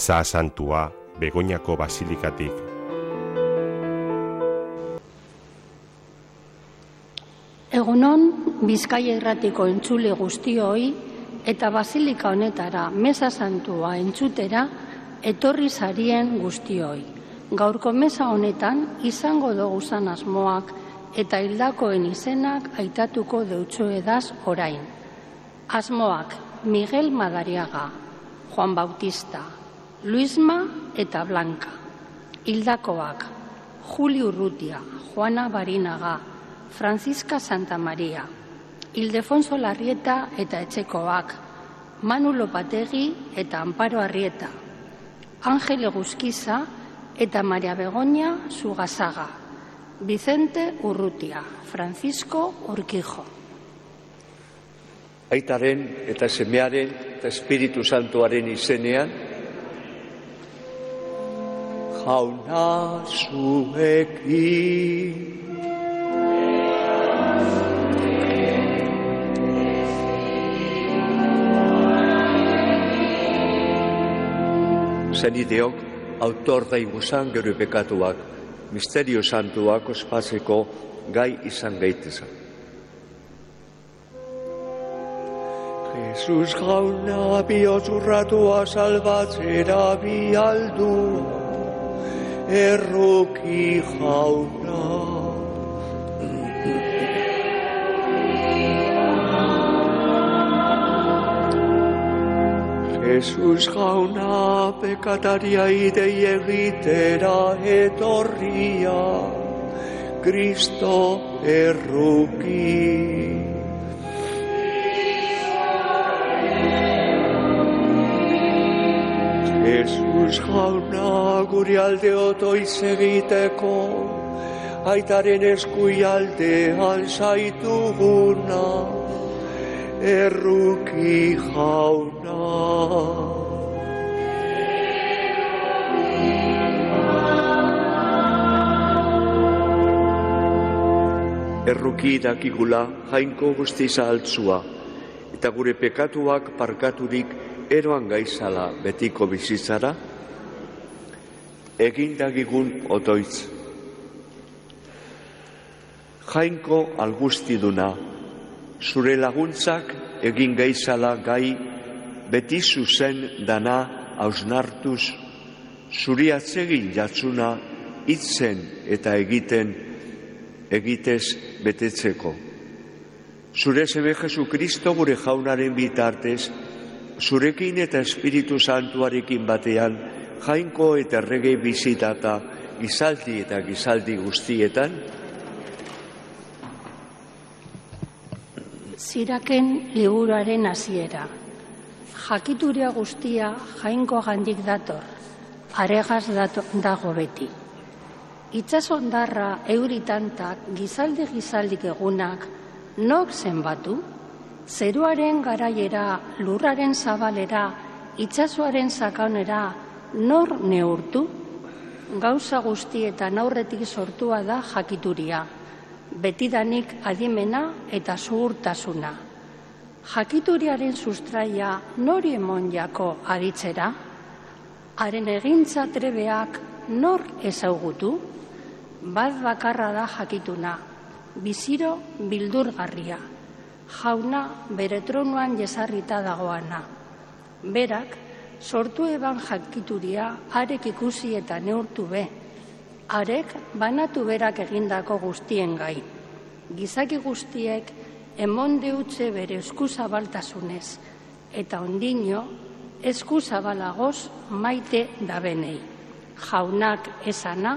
Meza Santua Begoñako Basilikatik. Egunon, Bizkaia irratiko entzule guztioi eta basilika honetara Meza Santua entzutera etorri zarien guztioi. Gaurko meza honetan izango doguzan asmoak eta hildakoen izenak aitatuko deutsoedaz orain. Asmoak Miguel Madariaga, Juan Bautista, Luisma eta Blanca. Hildakoak Julio Urrutia, Juana Barinaga, Francisca Santamaria, Ildefonso Larrieta eta etxekoak, Manu Lopategi eta Amparo Arrieta, Ángel Eguzkiza eta Maria Begoña Sugasaga, Vicente Urrutia, Francisco Urquijo. Aitaren eta semearen eta Espiritu Santuaren izenean, Jauna zuekin. Zenideok, autor daiguzan gero pekatuak, misterio santuak ospatzeko gai izan gaitezen. Jesus jauna bihotz urratua salbatzera bialdua, erruki jauna. Jesus jauna pekataria idei egitera etorria, Kristo erruki. Jesus jauna guri alde otoiz egiteko, aitaren eskui aldean zaituguna, erruki jauna. Erruki dakigula jainko guztiza altzua, eta gure pekatuak parkaturik eroan gaizala betiko bizitzara, egin dagigun otoitz. Jainko algustiduna, zure laguntzak egin gaizala gai beti zuzen dana hausnartuz, zuri atsegin jatzuna hitzen eta egitez betetzeko. Zure seme Jesukristo gure jaunaren bitartez, zurekin eta Espiritu Santuarekin batean, jainko eta errege bizitata gizaldi eta gizaldi guztietan, Ziraken liburuaren hasiera. Jakituria guztia jainko gandik dator, aregaz dago beti. Itsasondarra euritantak gizaldi egunak nok zenbatu? Zeruaren garaiera, lurraren zabalera, itsasoaren sakaunera nor neurtu? Gauza guztietan aurretik sortua da jakituria. Betidanik adimena eta zuhurtasuna. Jakituriaren sustraia nori emon jako aditzera? Haren egintza trebeak nor ezaugutu? Bat bakarra da jakituna, biziro bildurgarria. Jauna bere tronuan jesarrita dagoana. Berak sortu eban jakituria arek ikusi eta neurtu be. Arek banatu berak egindako guztien gai. Gizaki guztiek emon deutze bere eskuzabaltasunez, eta ondino eskuzabalagoz maite dabenei. Jaunak esana,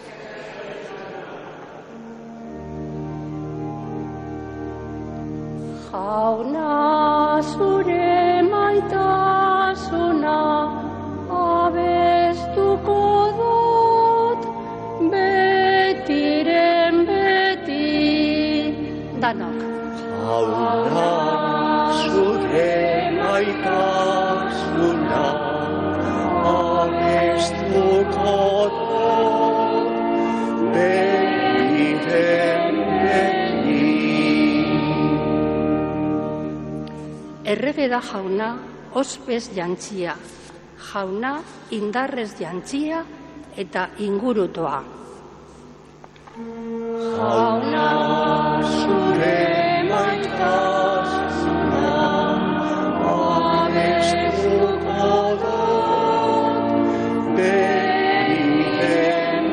jauna zure maitasuna abestuko dut betiren beti. Danok. Jauna zure maitasuna abestuko dut betiren beti. Errege da jauna, ospez jantzia, jauna indarrez jantzia eta ingurutoa. Jauna zure maitasuna abestuko dut beti.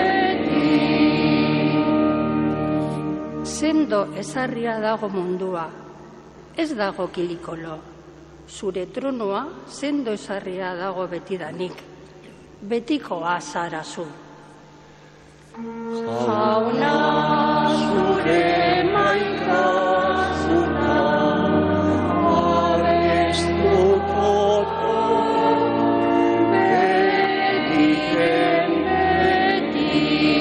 Sendo ezarria dago mundua, ez dago kilikolo. Zure tronua sendo ezarria dago betidanik, betikoa zara zu. Jauna zure maitasuna abestuko dut beti.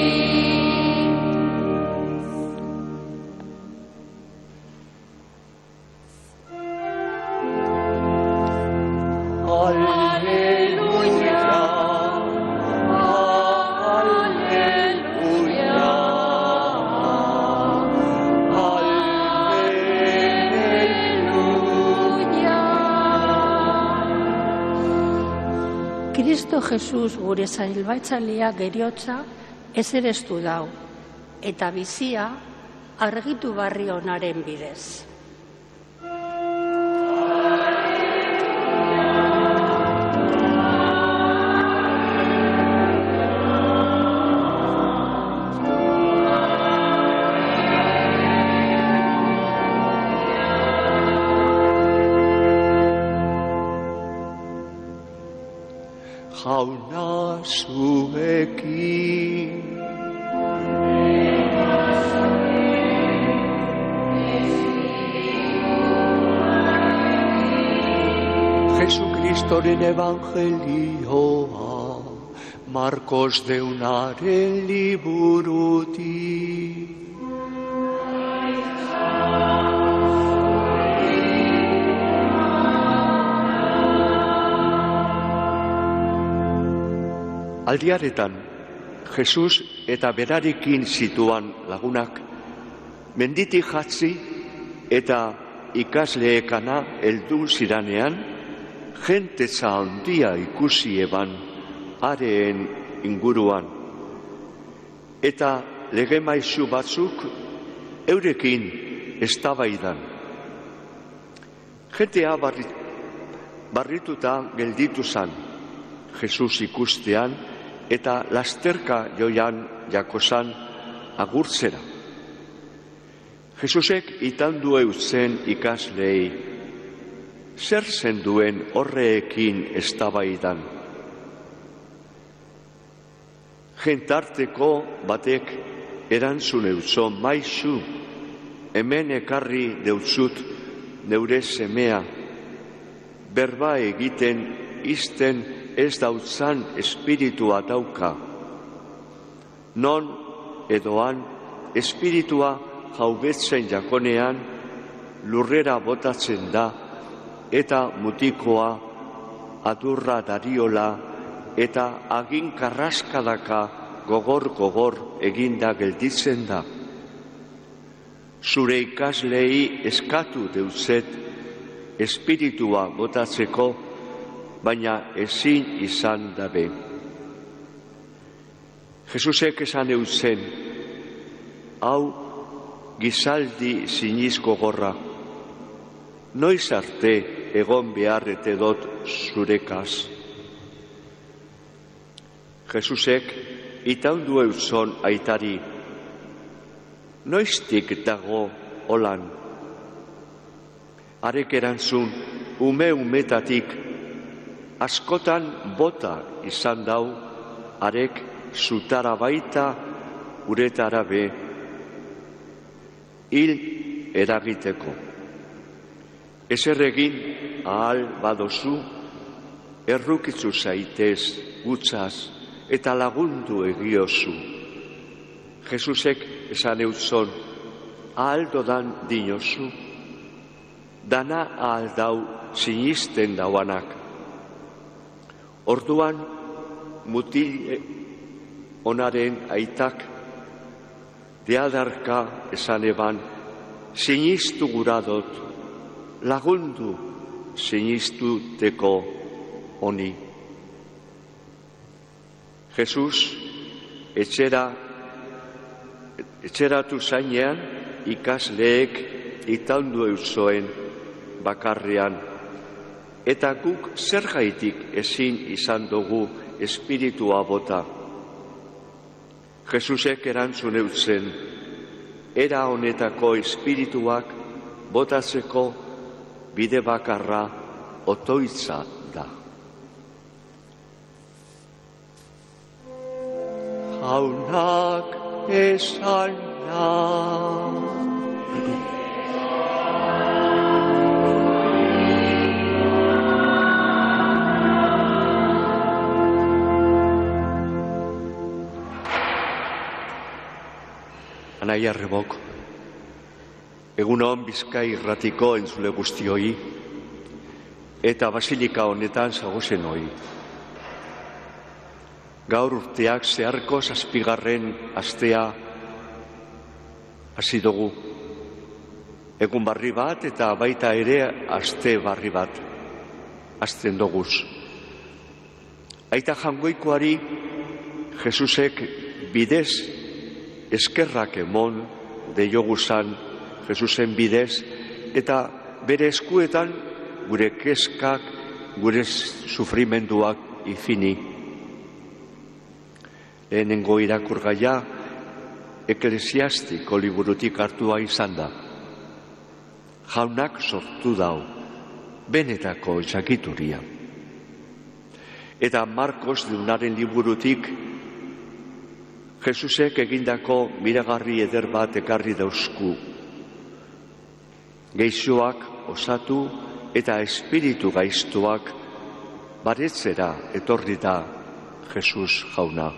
Alleluia, alleluia, alleluia. Kristo Jesus gure zailbaitzailea geriotza ezerestu dau, eta bizia argitu barri onaren bidez. Jauna zuekin. Jesukristoren evangelioa, Markos deunaren liburutik. Aldiaretan, Jesus eta berarekin zituan lagunak, menditik jatzi eta ikasleekana heldu ziranean, jentetza handia ikusi eban hareen inguruan. Eta legemaizu batzuk eurekin eztabaidan. Jentea barrituta gelditu zan, Jesus ikustean, eta lasterka joian jakozan agurtzera. Jesusek itandu eutzen ikaslei, zer zenduen horreekin eztabaidan. Jentarteko batek erantzun eutzon, maizu, hemen ekarri deutzut neure semea, berba egiten izten ez dautzan espiritua dauka. Non edoan espiritua jaubetzen jakonean lurrera botatzen da eta mutikoa adurra dariola eta agin karraskadaka gogor eginda gelditzen da. Zure ikaslei eskatu deutzet espiritua botatzeko, baina ezin izan dabe. Jesusek esan eutzen, hau gizaldi sinizko gorra, noiz arte egon beharrete dot zurekaz. Jesusek itaundu eutzon aitari, noiztik dago holan. Arek erantzun, umetatik, askotan bota izan dau, arek zutara baita uretara be, hil eragiteko. Ezer egin ahal badozu, errukitzu zaitez gutzaz eta lagundu egiozu. Jesusek esan eutzon, ahal dodan dinozu, dana ahal dau sinisten dauanak. Orduan, mutil onaren aitak, deadarka esan eban, sinistu guradot, lagundu sinistuteko honi. Jesus etxeratu zainean ikasleek itaundu eusoen bakarrean, eta guk zergaitik ezin izan dugu espiritua bota. Jesusek erantzun eutzen, era honetako espirituak botatzeko bide bakarra otoitza da. Jaunak esan da. Anaia Rebok, egun hon Bizkai irratiko entzule guztioi, eta basilika honetan zagozen hoi. Gaur urteak zeharko 7. astea hasi dugu. Egun barri bat eta baita ere aste barri bat hasten doguz. Aita Jangoikoari Jesusek bidez eskerrak emon deioguzan Jesusen bidez, eta bere eskuetan gure kezkak, gure sufrimenduak ifini. Lehenengo irakurgaia Eklesiastiko liburutik hartua izan da. Jaunak sortu dau, benetako jakituria. Eta Markos deunaren liburutik Jesusek egindako miragarri eder bat ekarri dauzku. Gaixoak osatu eta espiritu gaiztuak baretzera etorri da Jesus jauna.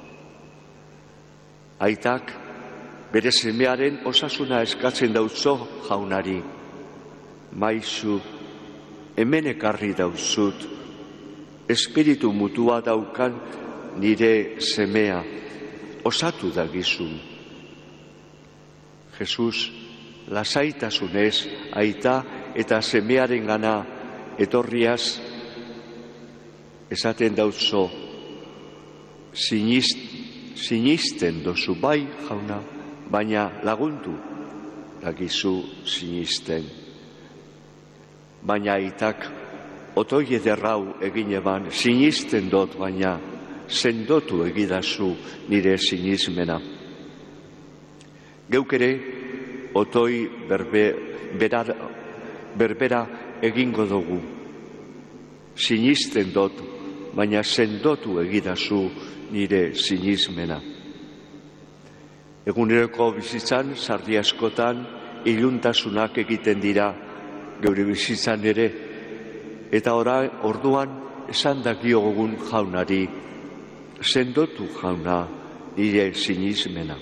Aitak bere semearen osasuna eskatzen dautzo jaunari. Maizu, hemen ekarri dauzut, espiritu mutua daukan nire semea, osatu da gizun. Jesus, lasaitasunez, aita eta semearen gana etorriaz, esaten dautzo, sinisten dozu bai, jauna, baina lagundu dagizu sinisten. Baina aitak otoi ederrau egin eban, sinisten dot, baina sendotu egidazu nire sinismena. Geuk ere, otoi berbera egingo dugu. Sinisten dot, baina sendotu egidazu nire sinismena. Eguneroko bizitzan, sarri askotan, iluntasunak egiten dira geure bizitzan ere, eta orduan esan dagiogun jaunari, sendotu jauna nire sinismena.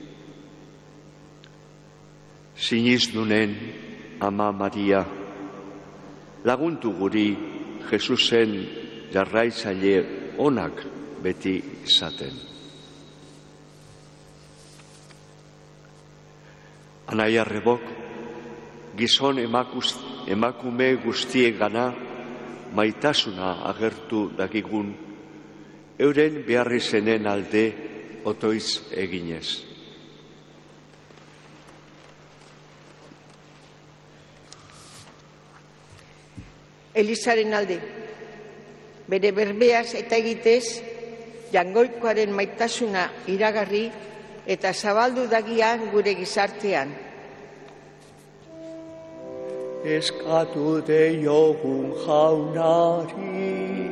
Sinisdunen Ama Maria, laguntu guri Jesusen jarraitzaile onak beti izaten. Anaia Rebok, gizon emakume guztiek gana maitasuna agertu dakigun, euren beharri zenen alde otoiz eginez. Elizaren alde, bere berbeaz eta egitez, Jangoikoaren maitasuna iragarri eta zabaldu dagian gure gizartean. Eskatu deiogun jaunari.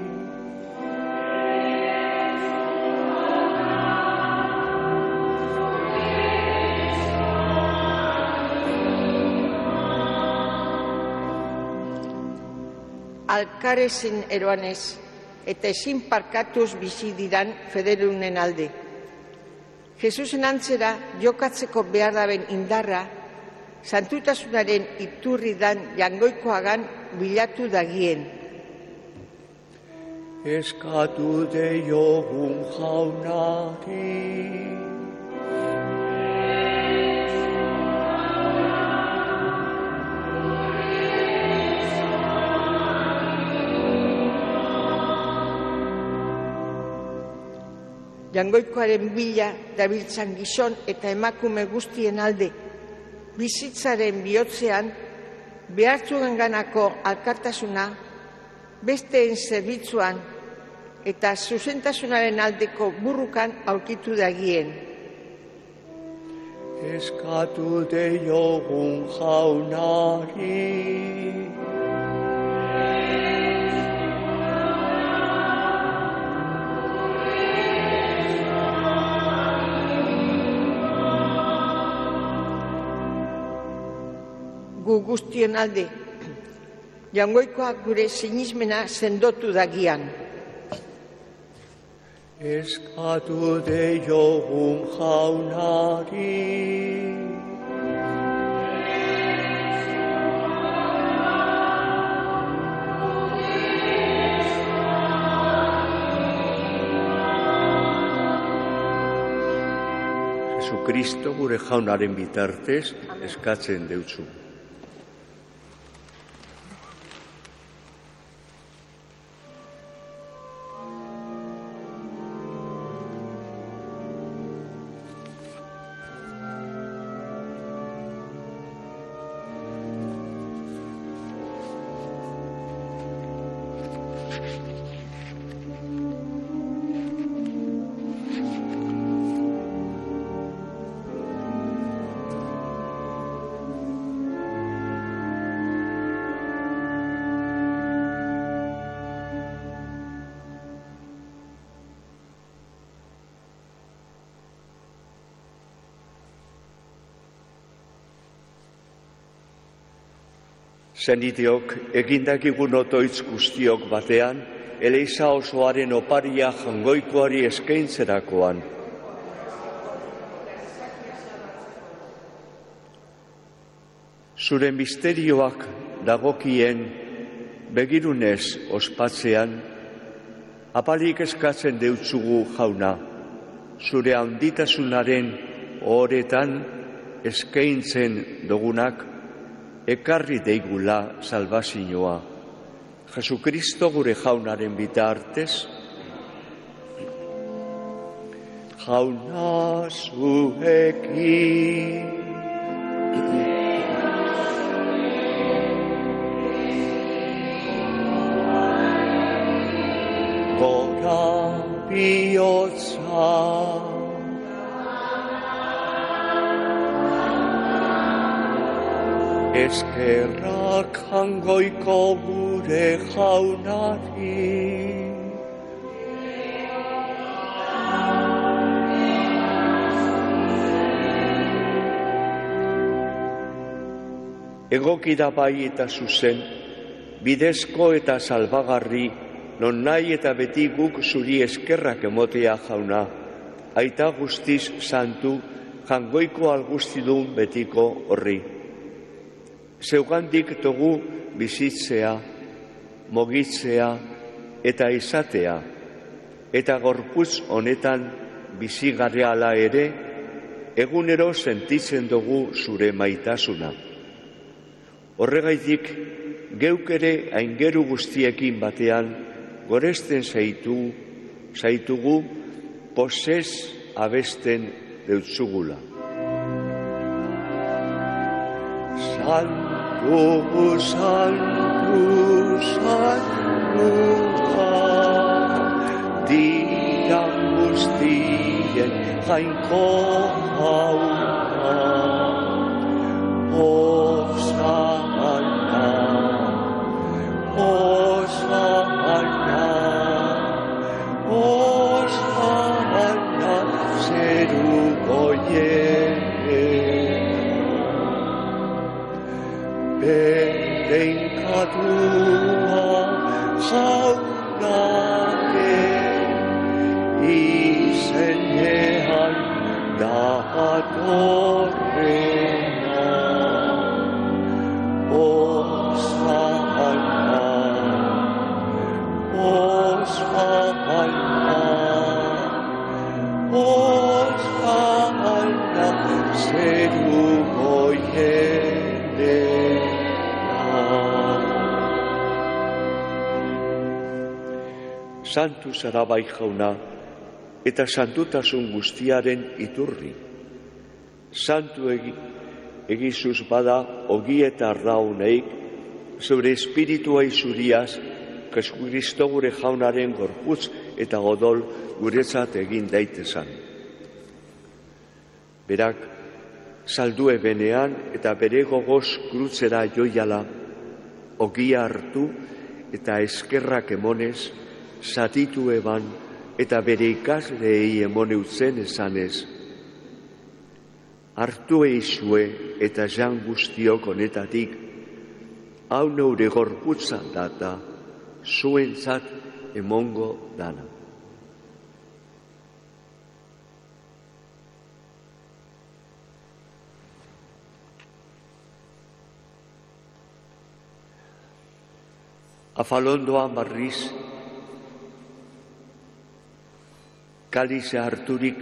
Alkarezen eroanez eta ezin parkatuz bizi diran federunen alde. Jesusen antzera jokatzeko behar daben indarra, santutasunaren iturri dan Jangoikoagan bilatu dagien. Eskatu deiogun jaunari. Jaungoikoaren bila dabiltzan gizon eta emakume guztien alde, bizitzaren bihotzean, behartzuenganako alkartasuna, besteen zerbitzuan eta zuzentasunaren aldeko burrukan aurkitu dagien. Eskatu deiogun jaunari. Gu guztien alde, Jaungoikoak gure sinismena sendotu dagian. Eskatu deiogun jaunari. Jesucristo gure jaunaren bitartez eskatzen deutzu. Zeniteok, egindakigun otoitz guztiok batean, Eliza osoaren oparia Jaungoikoari eskaintzerakoan. Zure misterioak dagokien begirunez ospatzean, apalik eskatzen deutzugu jauna, zure handitasunaren ohoretan eskaintzen dugunak, ekarri deigula salbazioa. Jesucristo gure jaunaren bitartez. Jauna zuekin. Gora bihotza. Eskerrak Jaungoiko gure jaunari. Egoki da bai eta zuzen, bidezko eta salbagarri, non nahi eta beti guk zuri eskerrak emotea jauna, aita guztiz santu, Jaungoiko algustidun betiko horri. Zeugandik dugu bizitzea, mogitzea eta izatea, eta gorputz honetan bizigarreala ere, egunero sentitzen dugu zure maitasuna. Horregaitik, geuk ere aingeru guztiekin batean, goresten zaitugu, posez abesten deutzugula. Santu, santu, santua, dira guztien jainko jauna. Osana, Osana, Osana, zerugoien. Berenkatua jaunake, izenean datorrena. Osana, Osana, Osana, zerugoien. Santu zara bai jauna, eta santutasun guztiaren iturri. Santu egizuz bada ogi eta ardauneik, zure espiritua izuriaz, Kristo gure jaunaren gorputz eta odol guretzat egin daitezan. Berak, saldue benean eta bere gogoz krutzera joiala, ogia hartu eta eskerrak emonez, zatitu eban eta bere ikasleei emone utzen esanez. Hartu eizue eta jan guztiok honetatik, hau neure gorputza data, zuentzat emongo dana. Afalondoan barriz, kalize harturik,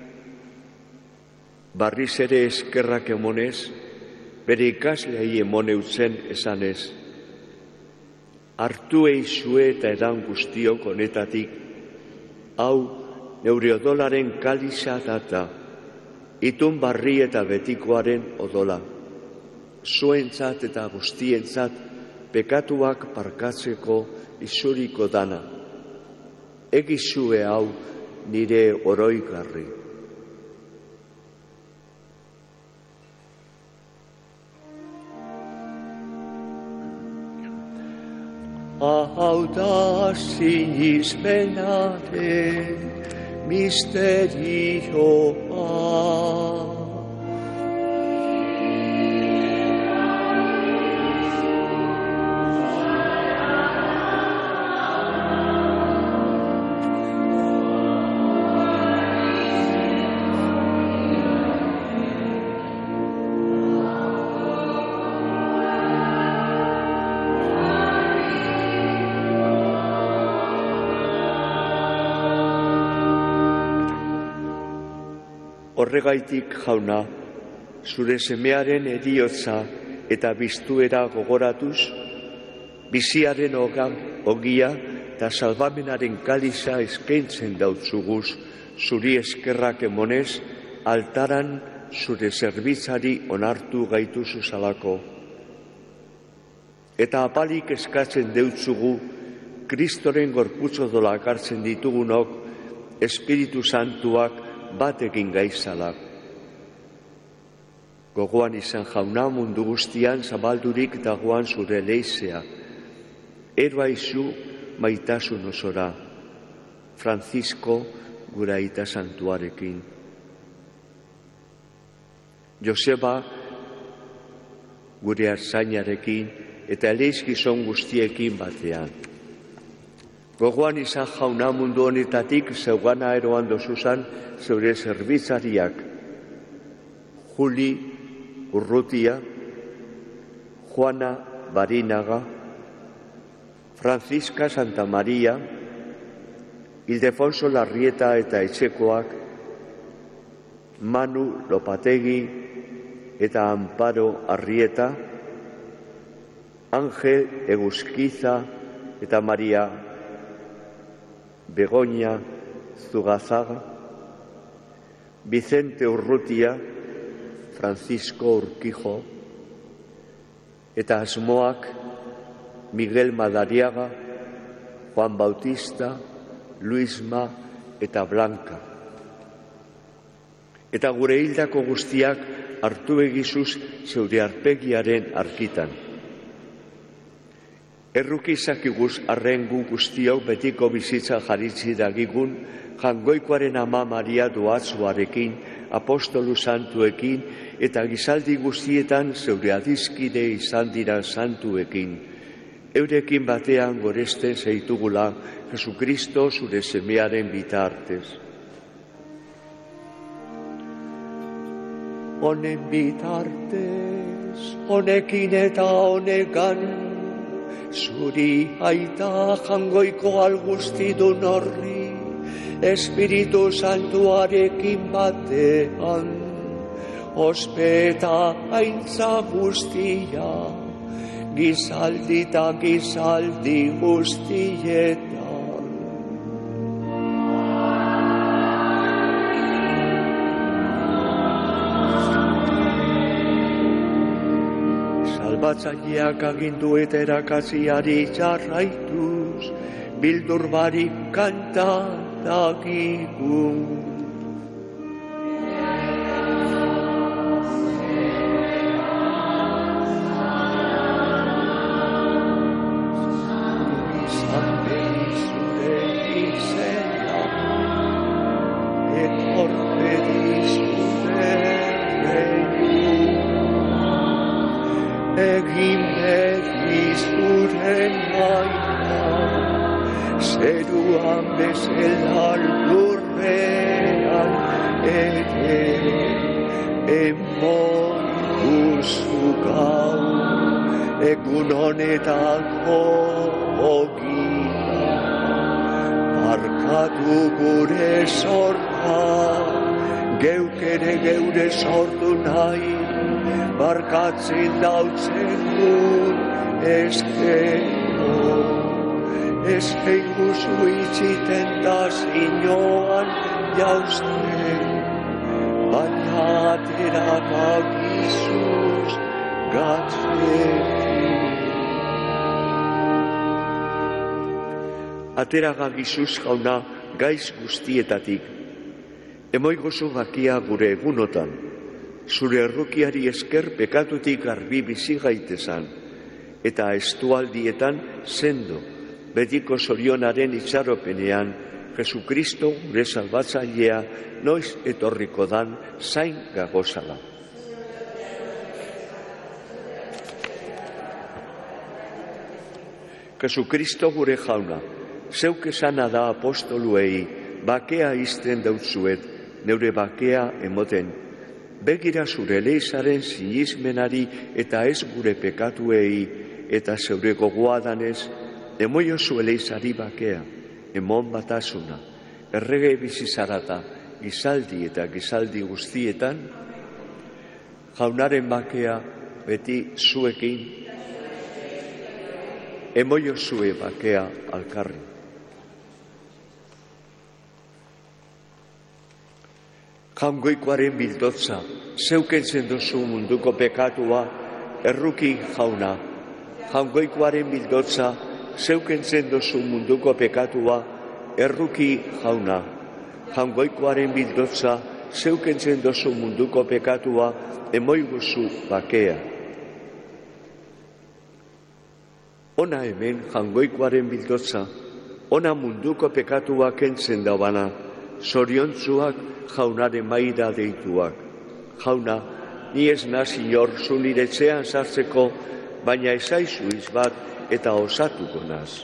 barriz ere eskerrak emonez, bere ikasleei emone utzen esanez. Hartu eizue eta edan guztiok honetatik, hau neure odolaren kaliza data, itun barri eta betikoaren odola, zuentzat eta guztientzat pekatuak parkatzeko izuriko dana. Egizue hau nire oroigarri. Hau da sinismenaren misterioa. Horregaitik, jauna, zure semearen heriotza eta biztuera gogoratuz, biziaren ogia eta salbamenaren kaliza eskaintzen dautzuguz, zuri eskerrak emonez, altaran zure zerbitzari onartu gaituzu zalako. Eta apalik eskatzen deutzugu, Kristoren gorputzo dolak hartzen ditugunok, Espiritu Santuak batekin gaizala. Gogoan izan jauna mundu guztian zabaldurik dagoan zure leizea. Eroa izu maitasun osora, Francisco gure aita santuarekin. Joseba gure artzainarekin eta eleizkizon guztiekin batean. Gogoan izan jauna mundu honetatik zeugana eroan dozuzan zeure zerbitzariak, Juli Urrutia, Juana Barinaga, Francisca Santa Maria, Ildefonso Larrieta eta etxekoak, Manu Lopategi eta Amparo Arrieta, Ángel Eguzquiza eta Maria Begoña Zugazaga, Vicente Urrutia, Francisco Urquijo, eta asmoak Miguel Madariaga, Juan Bautista, Luisma eta Blanca. Eta gure hildako guztiak hartu egizuz zeure arpegiaren arkitan. Errukizakiguz arren gu guztiok betiko bizitza jaritzi dagigun, jangoikoaren ama Maria doatzuarekin, apostolu santuekin, eta gizaldi guztietan zeure adizkide izan dira santuekin. Eurekin batean goresten zeitugula, Jesukristo zure semearen bitartez. Honen bitartez, honekin eta honekan, zuri aita jangoiko alguztidun horri, Espiritu Santuarekin batean, ospeta aintza guztia, gizaldi eta gizaldi guztietan. Salbatzaileak agindu eta erakatziari jarraituz, bildur barik kanta dakigu. Zeruan bezala lurrean ere emon duzu gaur egun honetako ogia. Barkatu gure sorta, geuk ere geure sortu nahi, barkatzen dautzen dut eskero. Ez eguzu itxiten da zinoan jauzten, baina atera bagizuz gatzetik. Atera gagizuz jauna gaiz guztietatik. Emoigozu bakia gure egunotan, zure errukiari esker pekatutik garbi bizi gaitezan, eta estualdietan sendo, betiko zorionaren itxaropenean, Jesukristo gure salbatzailea noiz etorriko dan zain gagozala. Jesukristo gure jauna, zeuk esana da apostoluei, bakea izten dautzuet, neure bakea emoten. Begira zure leizaren sinismenari eta ez gure pekatuei, eta zeure gogoa danez, emoio zueleizari bakea, emon batasuna, errege bizizarata, gizaldi eta gizaldi guztietan, jaunaren bakea beti zuekin, emoio zue bakea alkarri. Jaungoikoaren bildotza, zeukentzen duzu munduko pekatua, erruki jauna, jaungoikoaren bildotza, zeukentzen duzu munduko pekatua, erruki jauna. Jaungoikoaren bildotza, zeukentzen duzu munduko pekatua, emoiguzu bakea. Ona hemen jaungoikoaren bildotza, ona munduko pekatua kentzen dabana, zoriontzuak jaunaren maira deituak. Jauna, ni ez naz inor zu nire etxean sartzeko, baina ezaizu izbat, eta osatuko naz.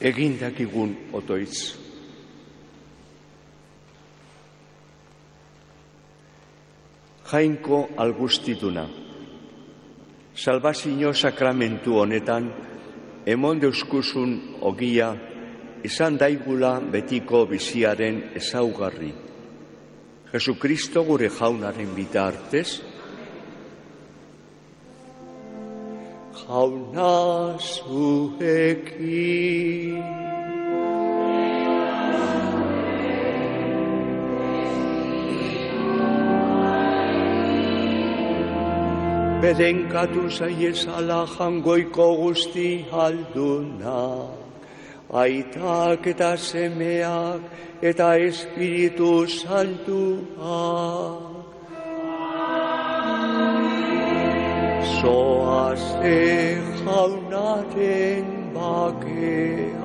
egindakigun otoitz. Jainko algustituna, salbazio sakramentu honetan, emon deuskuzun ogia, izan daigula betiko biziaren ezaugarri. Jesukristo gure jaunaren bitartez, jauna zuekin. Bedenkatu zaiezala jangoiko guzti aldunak, aitak eta semeak eta Espiritu Santuak. Zoaze jaunaren bakea.